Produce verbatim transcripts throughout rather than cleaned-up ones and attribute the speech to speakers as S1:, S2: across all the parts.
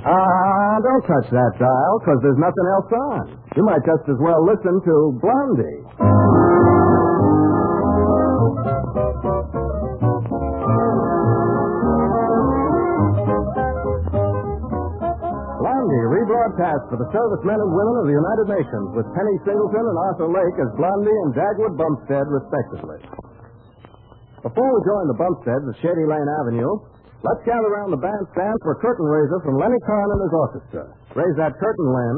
S1: Ah, uh, don't touch that dial, because there's nothing else on. You might just as well listen to Blondie. Blondie, rebroadcast for the servicemen and women of the United Nations with Penny Singleton and Arthur Lake as Blondie and Dagwood Bumstead, respectively. Before we join the Bumsteads at Shady Lane Avenue, let's gather around the bandstand for a curtain raiser from Lenny Kahn and his orchestra. Raise that curtain, Len.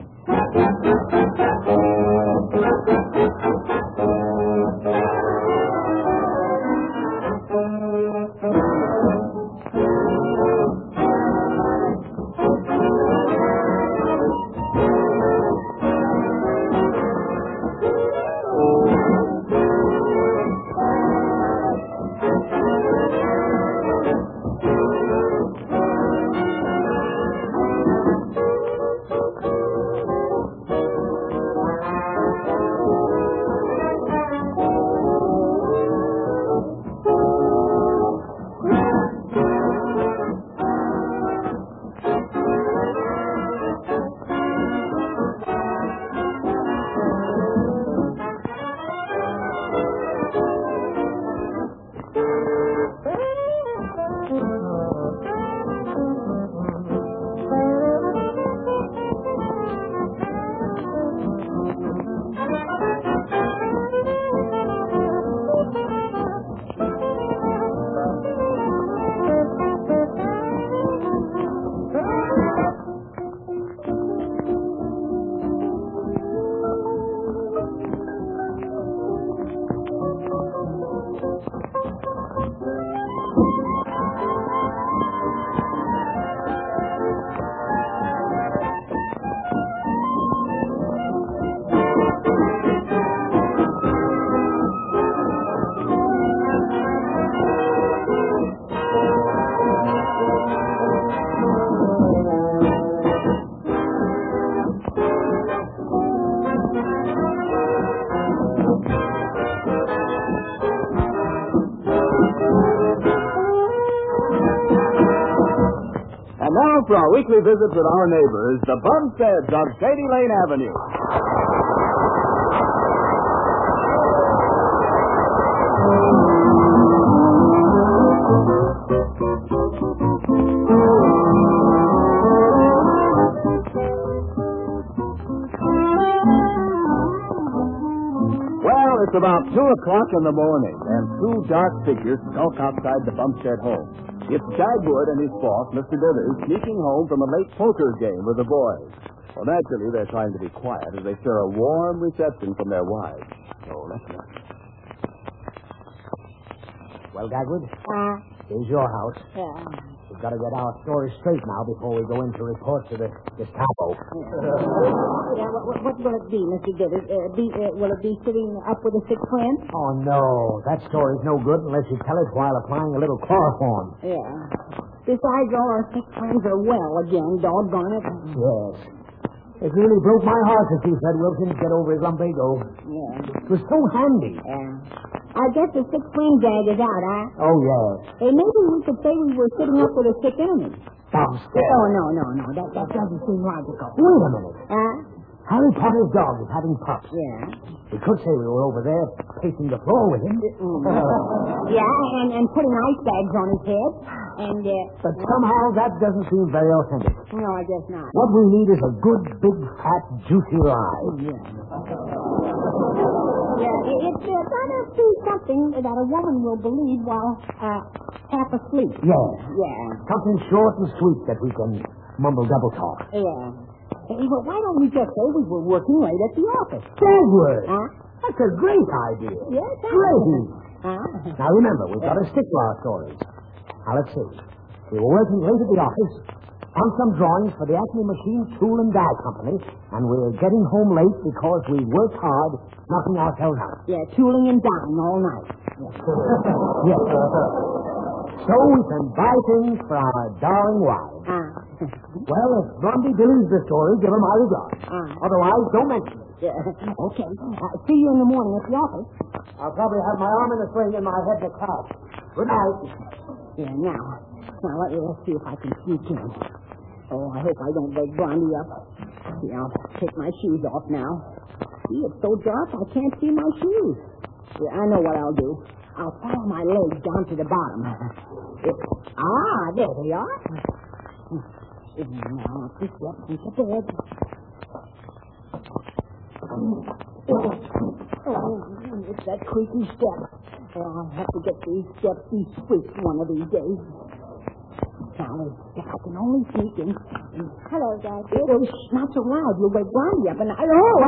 S2: And now for our weekly visit with our neighbors, the Bumsteads of Shady Lane Avenue. Well, it's about two o'clock in the morning, and two dark figures skulk outside the Bumstead home. It's Dagwood and his boss, Mister Dithers, sneaking home from a late poker game with the boys. Well, naturally, they're trying to be quiet as they share a warm reception from their wives. So, let's look.
S3: Well, Dagwood?
S4: Uh,
S3: here's your house.
S4: yeah.
S3: We've got to get our story straight now before we go in to report to the Gestapo.
S4: Yeah, what, what, what will it be, Mister Dithers? Uh, be, uh, will it be sitting up with a sick friend?
S3: Oh, no. That story's no good unless you tell it while applying a little chloroform.
S4: Yeah. Besides, all our sick friends are well again, doggone it.
S3: Yes. It really broke my heart to see Fred Wilson get over his lumbago.
S4: Yeah.
S3: It was so handy.
S4: Yeah. I guess the sick friend gag is out, huh?
S3: Oh, yes.
S4: Hey, maybe we could say we were sitting up with a sick enemy.
S3: Bumstead.
S4: Oh, no, no, no. That, that doesn't seem logical.
S3: Wait a minute.
S4: Huh?
S3: Harry Potter's dog is having pups.
S4: Yeah.
S3: We could say we were over there pacing the floor with him.
S4: Mm. Yeah, and, and putting ice bags on his head. And, uh...
S3: But somehow that doesn't seem very authentic.
S4: No, I guess not.
S3: What we need is a good, big, fat, juicy lie.
S4: Yeah. Yeah, it, it's uh, gotta be something that a woman will believe while uh, half asleep.
S3: Yes.
S4: Yeah.
S3: Something short and sweet that we can mumble double talk.
S4: Yeah. Hey, well, why don't we just say we were working late at the office?
S3: Dagwood!
S4: Huh?
S3: That's a great idea.
S4: Yes, I
S3: Great.
S4: Huh?
S3: Now remember, we've got to stick to our stories. Now let's see. We were working late at the office on some drawings for the Acme Machine Tool and Die Company, and we're getting home late because we worked hard knocking ourselves out.
S4: Yeah, tooling and dying all night.
S3: Yes. So we can buy things for our darling wives.
S4: Uh,
S3: Well, if Blondie believes the story, give her my regards.
S4: Uh.
S3: Otherwise, don't mention it.
S4: yeah. Okay. Uh, see you in the morning at the office.
S3: I'll probably have my arm in a sling and my head in a cloud. Good night.
S4: Yeah, now. Now, let, let's see if I can sneak in. Oh, I hope I don't wake Blondie up. Yeah, I'll take my shoes off now. See, it's so dark I can't see my shoes. Yeah, I know what I'll do. I'll follow my legs down to the bottom. It, ah, there they are. Now, just step into bed. Oh, oh, it's that creaky step. Oh, I'll have to get these steps de-squeaked one of these days. Now, if I can only sneak in.
S5: Hello, Dad.
S4: Oh, shh, not so loud. You'll wake Blondie up and I... Oh!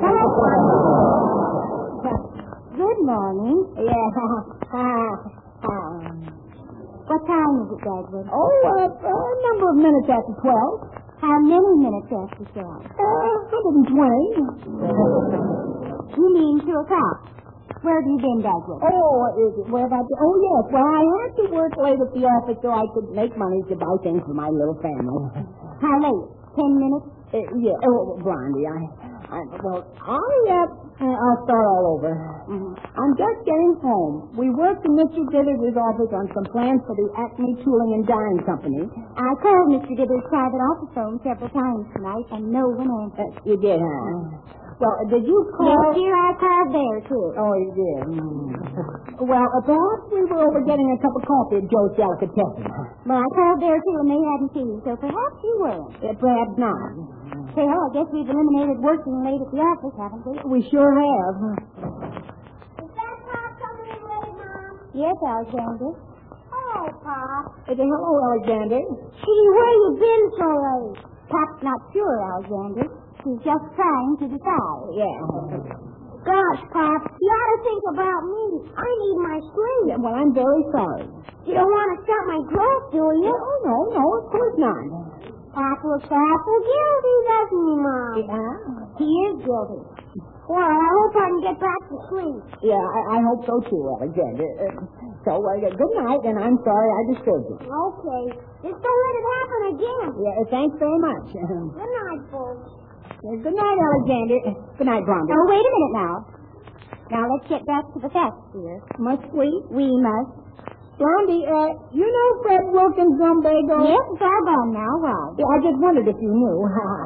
S5: Good morning.
S4: Yeah. um,
S5: What time is it, Dagwood?
S4: oh, uh, a number of minutes after twelve.
S5: How many minutes after twelve?
S4: Uh, one hundred twenty.
S5: You mean two o'clock? Where have you been, Dagwood?
S4: Oh, is it, where have I been? Oh, yes. Well, I had to work late at the office so I could make money to buy things for my little family.
S5: How late? Ten minutes?
S4: Uh, yeah. Oh, Blondie, I... I well, I, uh, I'll start all over.
S5: Mm-hmm.
S4: I'm just getting home. We worked in Mister Dithers' office on some plans for the Acme Tooling and Dyeing Company.
S5: I called Mister Dithers' private office phone several times tonight, and no one answered.
S4: Uh, you did, huh? Well, did you call...
S5: Yes, dear, I called there, too.
S4: Oh, you did. Mm. Well, uh, perhaps we were over getting a cup of coffee at Joe's Delicatessen.
S5: Well, I called there, too, and they hadn't seen you, so perhaps you weren't.
S4: Uh, perhaps not.
S5: Say, oh, I guess we've eliminated working late at the office, haven't we?
S4: We sure have.
S5: Is that Pop coming in late, Mom? Yes, Alexander. Oh, Pop.
S4: Uh, hello, Alexander.
S5: Gee, where you been so late? Pop's not sure, Alexander. He's just trying to decide.
S4: Yeah.
S5: Gosh, Pop, you ought to think about me. I need my sleep.
S4: Yeah, well, I'm very sorry.
S5: You don't want to start my growth, do you?
S4: Oh, no, no, of course not.
S5: Pop looks awful guilty, doesn't he, Mom?
S4: Yeah?
S5: He is guilty. Well, I hope I can get back to sleep.
S4: Yeah, I, I hope so, too, Alexander. Uh, so, uh, good night, and I'm sorry I disturbed you.
S5: Okay. Just don't let it happen again.
S4: Yeah, thanks very much.
S5: Good night, folks.
S4: Good night, Alexander. Good night, Blondie.
S5: Oh, wait a minute now. Now, let's get back to the facts, dear.
S4: Must we?
S5: We must.
S4: Blondie, uh, you know Fred Wilkins' lumbago?
S5: Yes, it's all gone now. Why?
S4: Yeah, I just wondered if you knew.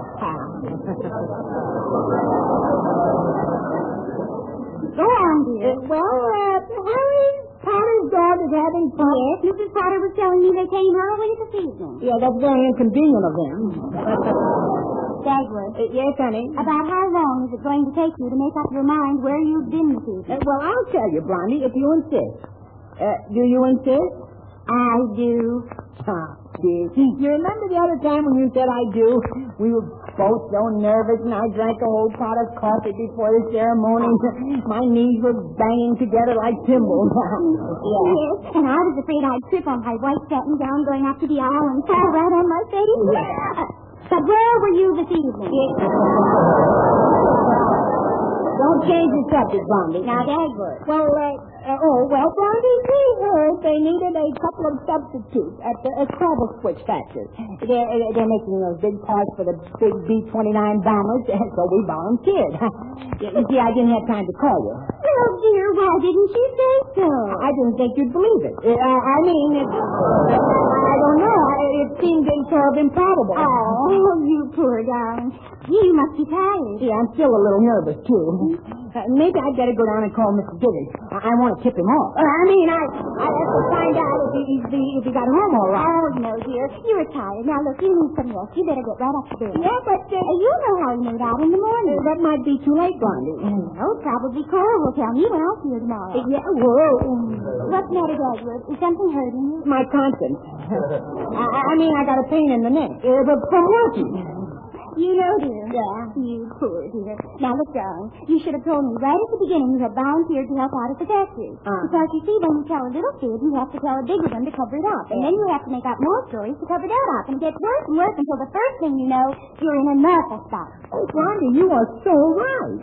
S5: Go on, dear.
S4: Uh, well, uh, Harry Potter's dog is having fun.
S5: Yes, Missus Potter was telling me they came her away this evening.
S4: Yeah, that's very inconvenient of him.
S5: Dagwood.
S4: Uh, yes, honey?
S5: About how long is it going to take you to make up your mind where you've been this evening?
S4: Uh, well, I'll tell you, Blondie, if you insist. Uh, do you insist?
S5: I do.
S4: Huh, dear. You remember the other time when you said I do? We were both so nervous, and I drank a whole pot of coffee before the ceremony. My knees were banging together like cymbals.
S5: Yeah. Yes, and I was afraid I'd trip on my white satin gown going up to the aisle and fall right on my face.
S4: Yeah.
S5: But where were you this evening?
S4: Yeah. Don't change the subject, Blondie.
S5: Now, Dagwood.
S4: Well, uh, uh, oh, well, Blondie, we heard they needed a couple of substitutes at the uh, travel switch factory. They're, uh, they're making those big parts for the big B twenty-nine bombers, so we volunteered. You see, I didn't have time to call you.
S5: Oh, dear, why didn't you say so?
S4: I didn't think you'd believe it. Uh, I mean, it, I don't know. It seemed sort of improbable.
S5: Oh, you poor darling. You must be tired.
S4: Yeah, I'm still a little nervous, too. Uh, maybe I'd better go down and call Mister Dithers. I, I want to tip him off. Uh, I mean, I, I have to find out if he, if he, if he got home all right.
S5: Oh, no, dear. You're tired. Now, look, you need some rest. You better get right up to bed.
S4: Yeah, but... Uh,
S5: uh, you know how he made out in the morning.
S4: Uh, that might be too late, Blondie.
S5: Oh, probably Cora will tell me when I'll see her tomorrow.
S4: Uh, yeah, whoa.
S5: What's the matter, Dagwood? Is something hurting you?
S4: My conscience. I, I mean, I got a pain in the neck. Uh, but from working.
S5: You know, dear.
S4: Yeah.
S5: You poor dear. Now, look, darling, you should have told me right at the beginning you had volunteered to help out at the factory.
S4: Uh.
S5: Because, you see, when you tell a little kid, you have to tell a bigger one to cover it up. And then you have to make up more stories to cover that up. And it gets worse and worse until the first thing you know, you're in an awful spot.
S4: Oh, Blondie, you are so right.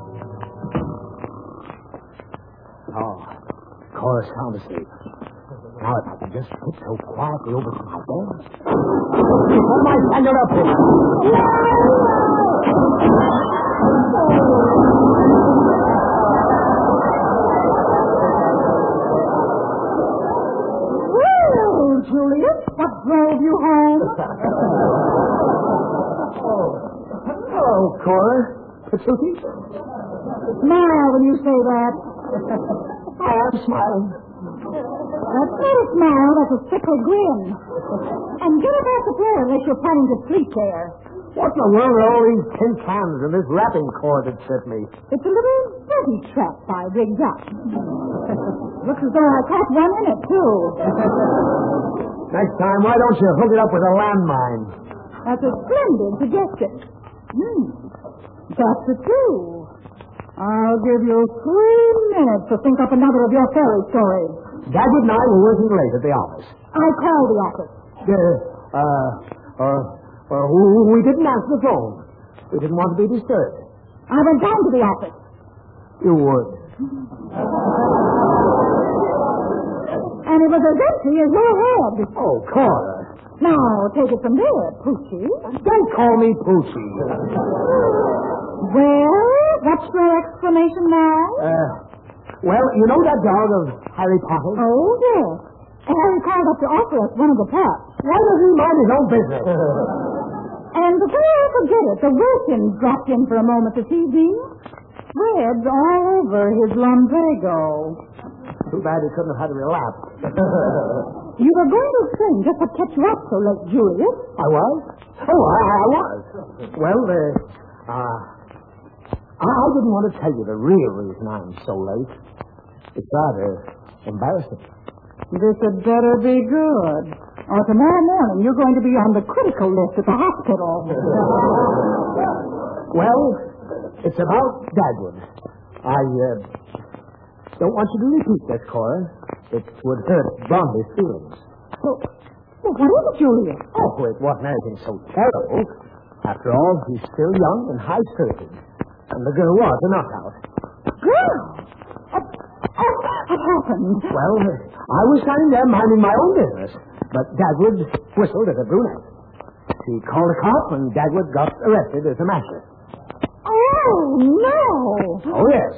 S3: Oh, Cora sound asleep. Now, if I can just slip so quietly over to my desk. Hold my finger up here.
S4: Well, Julius, what drove you home?
S3: oh. oh, Cora. Patootie?
S4: Smile when you say that.
S3: I am smiling.
S4: That's not a smile, that's a sickly grin. And get up off the floor unless you're planning to sleep there.
S3: What in the world are all these tin cans and this wrapping cord that set me?
S4: It's a little booby trap I rigged up. Looks as though I caught one in it, too.
S3: Next time, why don't you hook it up with a landmine?
S4: That's a splendid suggestion. Hmm. That's it, too. I'll give you three minutes to think up another of your fairy stories.
S3: Dagwood and I were working late at the office.
S4: I called the office.
S3: Uh, uh, uh, uh, we didn't answer the phone. We didn't want to be disturbed.
S4: I went down to the office.
S3: You would.
S4: And it was as empty as your head.
S3: Oh, Cora.
S4: Now, take it from there, Poochie.
S3: Don't call me Poochie.
S4: Well, what's your explanation now?
S3: Uh, well, you know that dog of Harry Potter?
S4: Oh, yes. Harry called up to offer us one of the pups.
S3: Why does he mind his own business?
S4: And before I forget it, the Wilkins dropped in for a moment to see me. Threads all over his lumbago.
S3: Too bad he couldn't have had a relapse.
S4: You were going to sing just what kept you up so late, Julius.
S3: I was? Oh, I, I was. Well, uh, uh, I didn't want to tell you the real reason I'm so late. It's rather embarrassing.
S4: This had better be good. Or tomorrow morning you're going to be on the critical list at the hospital.
S3: Well, it's about Dagwood. I uh, don't want you to repeat this, Cora. It would hurt Blondie's feelings.
S4: Well, well, what is it, Julius?
S3: Oh, it wasn't anything so terrible. After all, he's still young and high-spirited. And the girl was a knockout.
S4: Girl? Uh, oh, what happened?
S3: Well, I was standing there minding my own business, but Dagwood whistled at a brunette. She called a cop, and Dagwood got arrested as a masher.
S4: Oh, no.
S3: Oh, yes.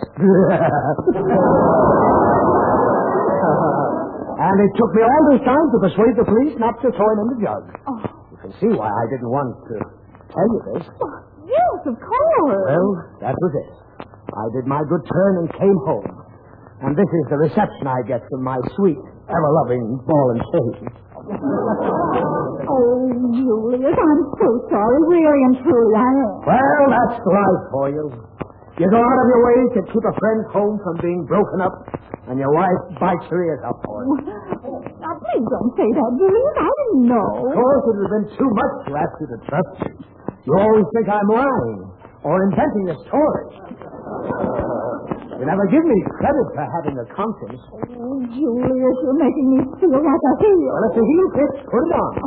S3: And it took me all this time to persuade the police not to throw him in the jug.
S4: Oh.
S3: You can see why I didn't want to tell you this.
S4: Oh, yes, of course.
S3: Well, that was it. I did my good turn and came home. And this is the reception I get from my sweet, ever-loving ball and chain.
S4: Oh, Julius, I'm so sorry. Really and truly, I am.
S3: Well, that's life for you. You go out of your way to keep a friend home from being broken up, and your wife bites her ears out for it.
S4: Now, please don't say that, Julius. I didn't know.
S3: Of course, it would have been too much to ask you to trust me. You always think I'm lying or inventing a story. You never give me credit for having a conscience.
S4: Oh, Julius, you're making me feel like a heel.
S3: Well, if the heel fits, put it on.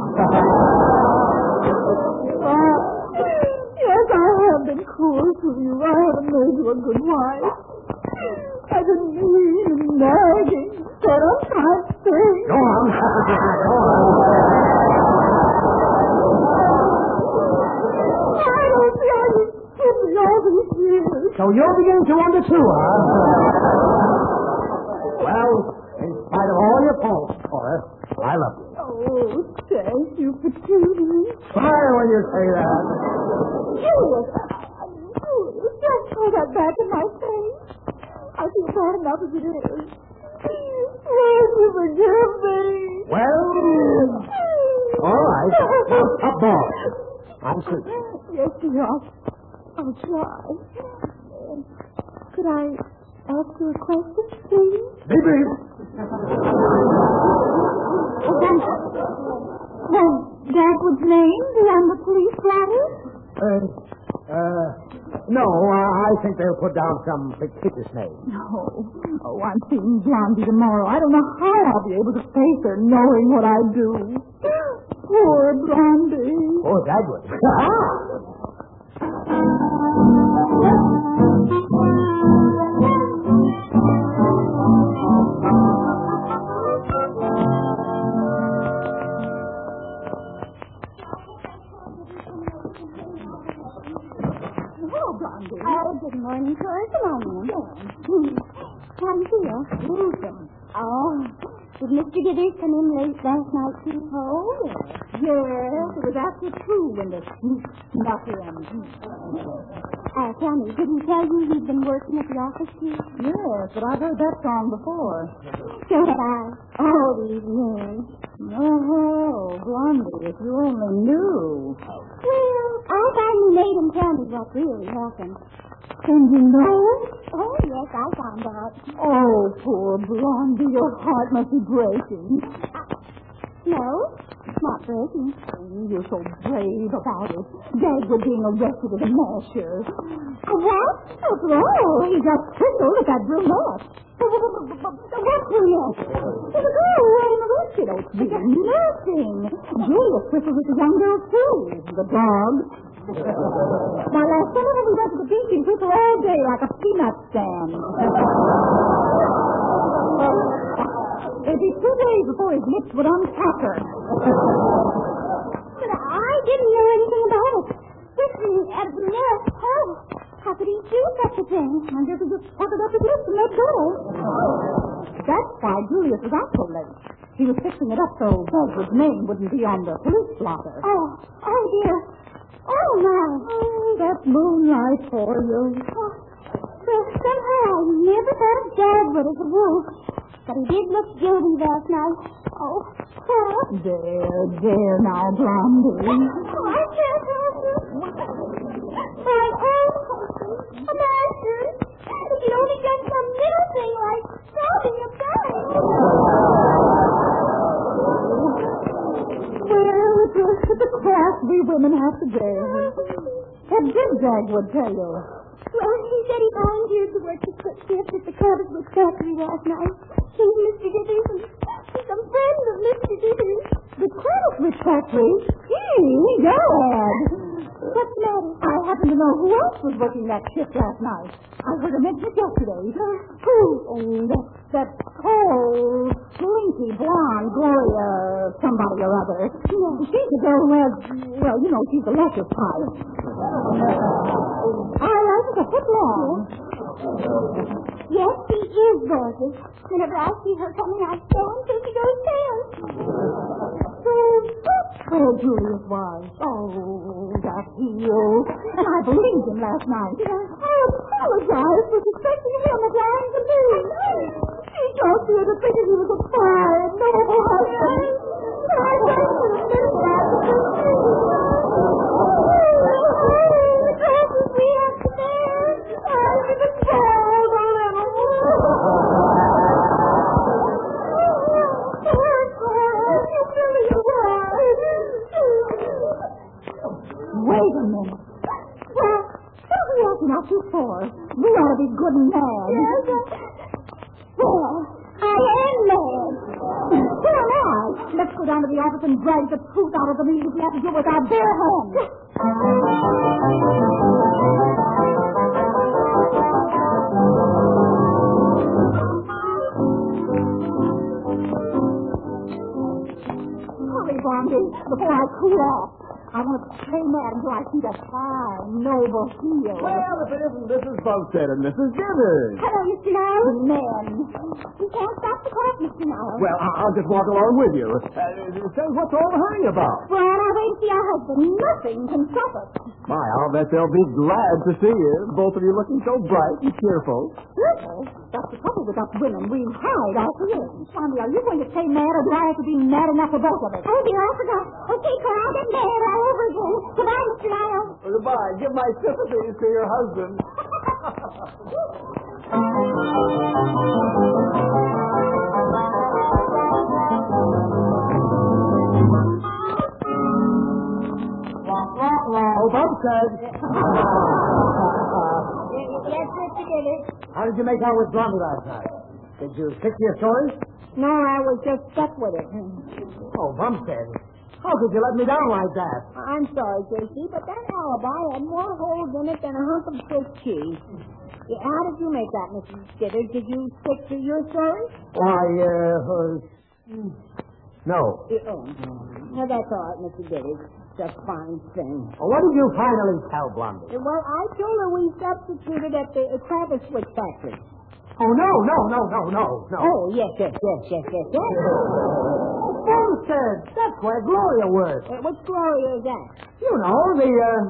S4: uh, yes, I have been cruel to you. I haven't made you a good wife. I didn't mean in nagging. But I can't think.
S3: Go on. Go on.
S4: I don't see how you kept me all these years.
S3: So you're beginning to wonder too, huh? Well, in spite of all your faults, Cora, I love you.
S4: Oh, thank you for choosing me.
S3: Smile when you say that.
S4: Julius, Julius, just throw that back in my face. I feel bad enough as it is. Won't you forgive me?
S3: Well, all right. Now, stop bawling. I'm sleeping.
S4: Yes, dear. I'll, I'll try. Uh, could I ask you a question, please?
S3: Be brief.
S4: Then, then Dagwood's name be on the police letter?
S3: Uh, uh, no, uh, I think they'll put down some fictitious name.
S4: No. Oh, I'm seeing Blondie tomorrow. I don't know how I'll be able to face her knowing what I do. Poor Blondie.
S3: Poor Dagwood.
S4: Blondie.
S5: Oh, good morning, Cora. Come on in. Hmm. How do you feel?
S4: Lonesome.
S5: Oh, did Mister Githers come in late last night, too?
S4: Oh, yes. Yes, it was after two when the sneak snuck in.
S5: Uh, tell me, did he tell you he'd been working at the office, too?
S4: Yes, but I've heard that song before.
S5: So had I. All these men.
S4: Oh, Blondie, if you only knew.
S5: Well, I finally made him tell me what really happened.
S4: And you know?
S5: Oh, yes, I found out.
S4: Oh, poor Blondie, your heart must be breaking.
S5: No, it's not breaking.
S4: Oh, you're so brave about it. Dagwood being arrested as a masher.
S5: A what?
S4: Oh, he got tickled at that brunette. What brunette? The girl who had him arrested. Oh, it's really nothing. Julia Swiffer was a young girl, too. The dog. Now, last summer we went to the beach and Swiffer all day like a peanut stand. It'd be two days before his lips would unpack her.
S5: But I didn't know anything about it. Listen, at the nest. Oh, how could he do such a thing?
S4: I guess he just puckered up his lips and let go. That's why Julius was out so late. He was fixing it up so Dagwood's name wouldn't be on the police blotter.
S5: Oh, oh, dear. Oh, my.
S4: Oh, that's moonlight for you.
S5: Oh, well, somehow I never thought of Dagwood as a wolf. But he did look guilty last night. Oh, Cora.
S4: There, there now, Blondie.
S5: Oh, I can't help it. My own husband, a master. If he'd only done some little thing like stopping a gun.
S4: Well, it's a, it's a class we women have to bear. What did Dagwood tell you?
S5: Well, he said he volunteered to work the cook shift at the Cottage factory last night. He's Mister Githers, and he's a friend of Mister Githers.
S4: The Cottage factory? Gee, Dad!
S5: What's the matter?
S4: I happen to know who else was working that shift last night. I heard him mention it yesterday. Who? Oh, that, that tall, slinky, blonde Gloria somebody or other. Yeah. She's the girl who has, well, you know, she's the lecture type. I like a foot long.
S5: Yes, she is gorgeous. Whenever I see her coming, I go until she goes pale.
S4: So that's where Julius was. Oh, that heel. And I believed him last night. I apologize for suspecting him of lying to me. She talked to her to think he was a fine, noble husband. But I don't admit that.
S5: We have to bear.
S4: I even called a little. Wait a minute. Well, what are we acting out here for? We ought to be good and mad.
S5: Yes, uh, well, I am mad.
S4: So am I. Let's go down to the office and drag the truth out of the meeting if we have to do it with our bare hands. Hurry, Blondie, before I cool off. I want to stay mad until I see that fine, noble heel.
S2: Well, if it isn't Missus Bumstead and Missus Githers.
S5: Hello, Mister Niles.
S4: Men.
S5: You can't stop the clock, Mister Niles.
S2: Well, I- I'll just walk along with you. Uh, say, what's all the hurry about?
S5: Well, I wait to see our husband.
S4: Nothing can stop us.
S2: My, I'll bet they'll be glad to see you. Both of you looking so bright and cheerful.
S4: Cheerful? That's the trouble with us women. We hide our feelings. Blondie, are you going to stay mad, or do I have to be mad enough for both of us?
S5: Oh, dear, I forgot. Okay, Cora, I'll get mad all over again. Goodbye, Mister Niles.
S2: Well, goodbye. Give my sympathies to your husband. Oh, Bumstead.
S5: Yes, Mister Githers.
S3: How did you make out with Blondie last night? Did you stick to your story?
S4: No, I was just stuck with it.
S3: Oh, Bumstead. How could you let me down like that?
S4: I'm sorry, J C, but that alibi had more holes in it than a hunk of Swiss cheese. Yeah, how did you make that, Missus Githers? Did you stick to your story?
S3: Why, uh, uh no.
S4: Yeah, oh, no, that's all right, Mister Githers. a fine thing.
S3: Well, what did you finally tell Blondie?
S4: Well, I told her we substituted at the uh, Travis Switch factory.
S3: Oh, no, no, no, no, no, no.
S4: Oh, yes, yes, yes, yes, yes, yes.
S3: Bumstead, that's where Gloria works.
S4: Uh, which Gloria is that?
S3: You know, the, uh...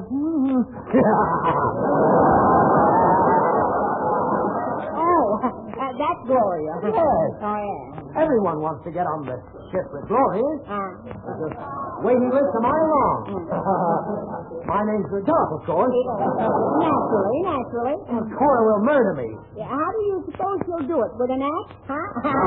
S4: oh, uh, that's Gloria.
S3: Yes.
S4: Oh, yeah.
S3: Everyone wants to get on the ship with Gloria.
S4: Uh,
S3: Just waiting list a mile long. My name's Doc, of course.
S4: naturally, naturally.
S3: And Cora will murder me.
S4: Yeah, how do you suppose she'll do it? With an axe? Huh?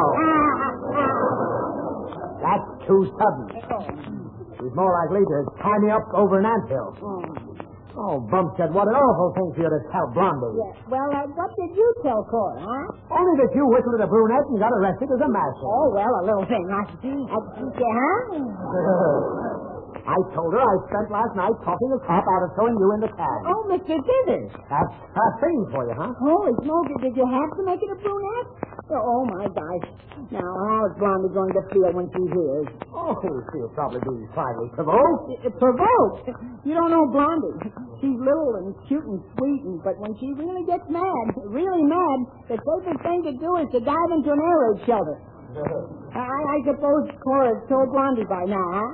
S3: That's too sudden. She's more likely to tie me up over an anthill. Oh, Bumstead, what an awful thing for you to tell Blondie.
S4: Yeah. Well, uh, what did you tell Cora, huh?
S3: Only that you whistled at a brunette and got arrested as a masher.
S4: Oh, well, a little thing. I, I, yeah, huh?
S3: I told her I spent last night talking a cop out of throwing you in the cab.
S4: Oh, Mister Dithers.
S3: That's a thing for you, huh?
S4: Holy smoke, did you have to make it a brunette? Oh, my gosh. Now, how's Blondie going to feel when she hears?
S3: Oh, she'll probably be slightly provoked.
S4: Uh, Provoked? You don't know Blondie. She's little and cute and sweet, and, but when she really gets mad, really mad, the safest thing to do is to dive into an air raid shelter. I, I suppose Cora's told Blondie by now, huh?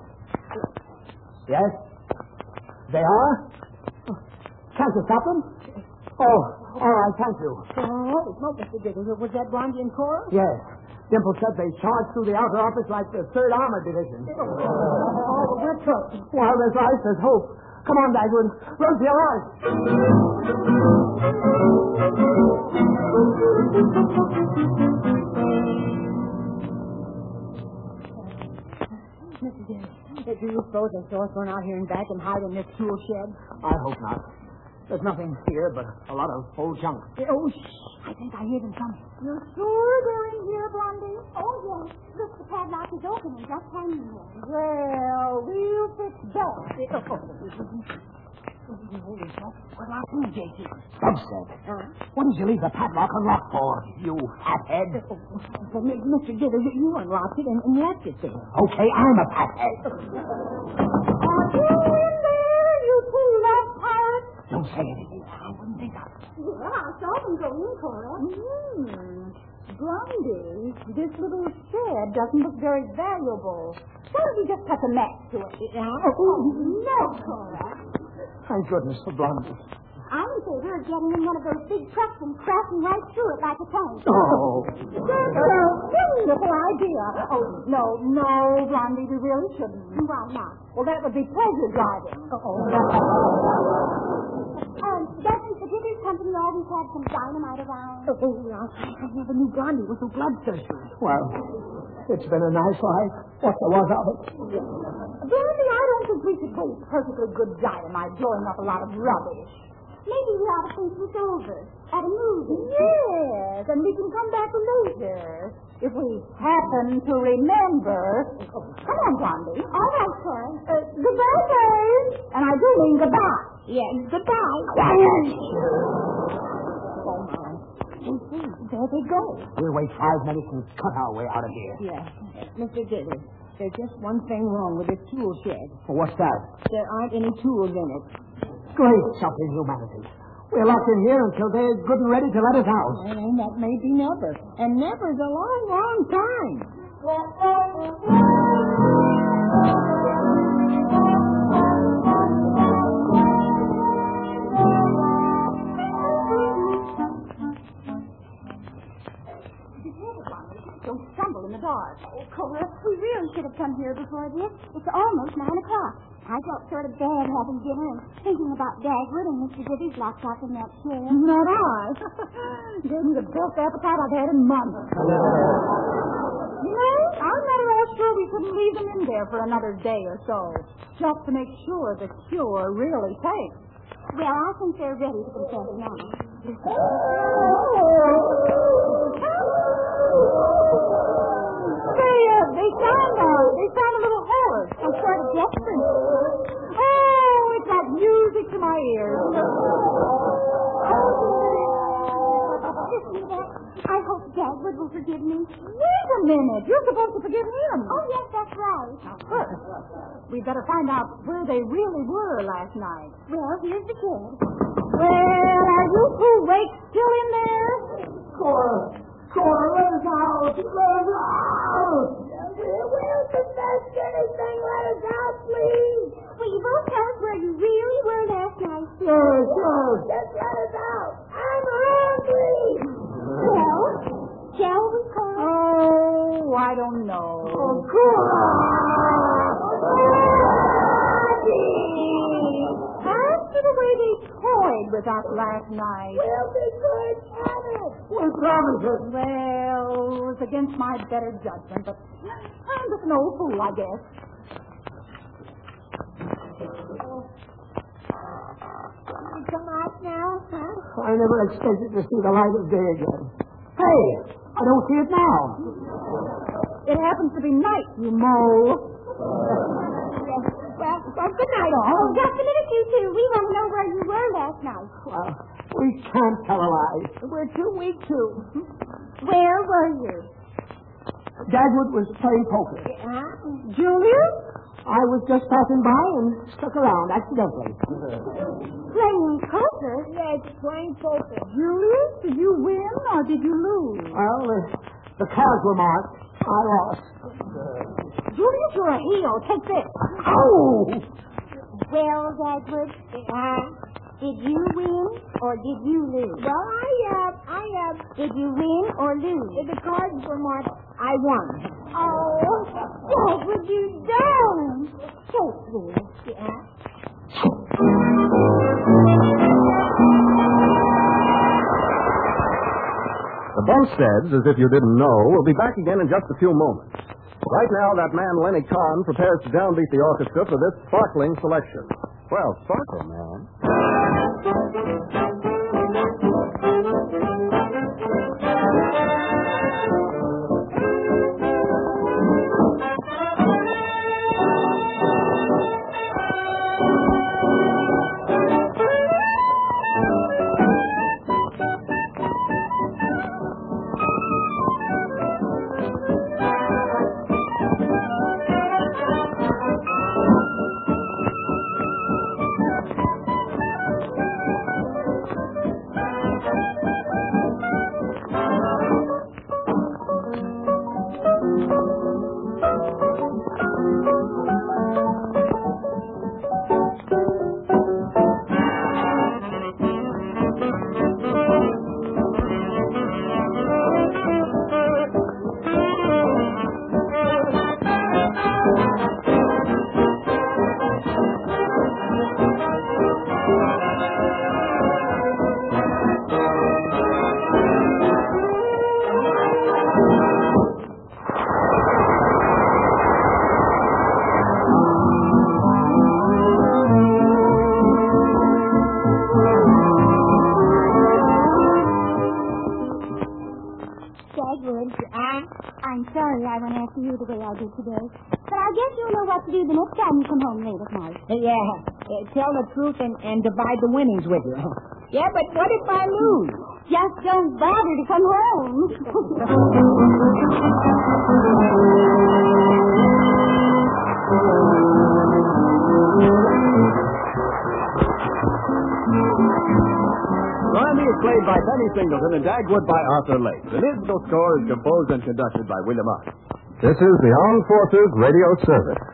S3: Yes? They are? Can't you stop them? Oh, all right, thank you.
S4: Oh, smoke, Mister Dithers. Was that Blondie and Cora?
S3: Yes. Dimple said they charged through the outer office like the third Armored Division.
S4: Oh, but we're took.
S3: While there's life, there's hope. Come on, Dagwood. Run for your life.
S4: Mister Dithers, do you suppose they saw us run out here and back and hide in this tool shed?
S3: I hope not. There's nothing here but a lot of old junk.
S4: Oh, shh. I think I hear them coming.
S5: You sure they're in here, Blondie? Oh, yes. Look, the padlock is open and just hanging there.
S4: Well, we'll fix that. Holy smoke. What about you, J T?
S3: Bumstead,
S4: Uh,
S3: what did you leave the padlock unlocked for, you fathead?
S4: well, Mister Dithers, you unlocked it and, and left it there.
S3: Okay, I'm a fathead.
S5: Are you in there, you two love pirates?
S3: Don't say anything. I wouldn't think of it.
S5: Well, I saw them go in, Cora.
S4: Hmm. Blondie, this little shed doesn't look very valuable. Why don't you just touch a match to it? Uh,
S5: Oh, no, Cora.
S3: Thank goodness for Blondie.
S5: I'm in favor of getting in one of those big trucks and crashing right through it like a tank.
S3: Oh.
S5: That's a wonderful idea. Oh, no, no, Blondie, we really shouldn't. Why not?
S4: well, that would be pleasure driving.
S5: Oh, Um, doesn't the Dithers Company always have some dynamite around?
S4: Oh, well, I never knew Blondie was so bloodthirsty.
S3: Well, it's been a nice life. What there was of it.
S4: Blondie, I don't think we should waste perfectly good dynamite blowing up a lot of rubbish.
S5: Maybe we ought to think this over at a movie.
S4: Yes, and we can come back later if we happen to remember. Come on, Blondie.
S5: All right, Cora.
S4: Uh, goodbye, guys. And I do mean goodbye. Yes, goodbye.
S3: Quiet.
S4: Oh, my. There they go.
S3: We'll wait five minutes and cut our way out of here.
S4: Yes. Mister Dithers, there's just one thing wrong with this tool shed.
S3: What's that?
S4: There aren't any tools in it.
S3: Great suffering humanity. We're locked in here until they're good and ready to let us out.
S4: And that may be never. And never's a long, long time.
S5: Don't stumble in the dark. Oh, Cora, we really should have come here before this. It's almost nine o'clock. I felt sort of bad having dinner and thinking about Dagwood and Mister Dithers locked up in that chair.
S4: Not I. Gave me the best appetite I've had in months. No, I'm not at all sure we couldn't leave them in there for another day or so, just to make sure the cure really takes.
S5: Well, I think they're ready to confess now.
S4: They, uh, they sound, uh, they sound a little hoarse.
S5: I'm sort of desperate.
S4: Oh, it's like music to my ears.
S5: Listen to that. I hope Dagwood Dagwood will forgive me.
S4: Wait a minute. You're supposed to forgive him.
S5: Oh, yes, that's right.
S4: Now, first, we'd better find out where they really were last night.
S5: Well, here's the kid.
S4: Well, are you two wakes still in there?
S3: Cora, Cora, let us out. Let us out.
S5: Will the best anything let us out, please? Will you both tell us where you really were last night?
S3: Yes, yes.
S5: Just let us out. I'm hungry. Well, shall we call?
S4: Oh, I don't know.
S3: Oh, Cora.
S4: After the way they toyed with us last night.
S5: We'll be good at it.
S3: We promise it.
S4: Well, it's against my better judgment, but I'm just an old fool, I guess.
S5: You come out now, huh?
S3: I never expected to see the light of day again. Hey, I don't see it now.
S4: It happens to be night, you mole.
S5: Well, well, good night, all. Oh, just a minute, you two. We want to know where you were last night.
S3: Well, we can't tell a lie.
S4: We're too weak to.
S5: Where were you?
S3: Dagwood was playing poker.
S5: Huh?
S4: Julius?
S3: I was just passing by and stuck around accidentally.
S5: Playing poker? Yes, playing poker.
S4: Julius, did you win or did you lose?
S3: Well, the, the cards were marked. I lost.
S4: Julius, you're a heel. Take this.
S3: Oh!
S5: Well, Dagwood, uh, did you win or did you lose? Well, I, uh, I, uh, did you win or lose? The cards were marked. I won. Oh, Dagwood, you don't. So sweet. Yeah.
S1: The Bumsteads, as if you didn't know, will be back again in just a few moments. Right now, that man Lenny Kahn prepares to downbeat the orchestra for this sparkling selection. Well, sparkle, man.
S5: I'm sorry I went after you the way I did today. But I guess you'll know what to do the next time you come home late at night.
S6: Yeah, uh, tell the truth and, and divide the winnings with you. Yeah, but what if I lose?
S5: Just don't bother to come home.
S2: Brandy is played by Penny Singleton and Dagwood by Arthur Lake. The musical score is composed and conducted by William Arndt.
S1: This is the Armed Forces Radio Service.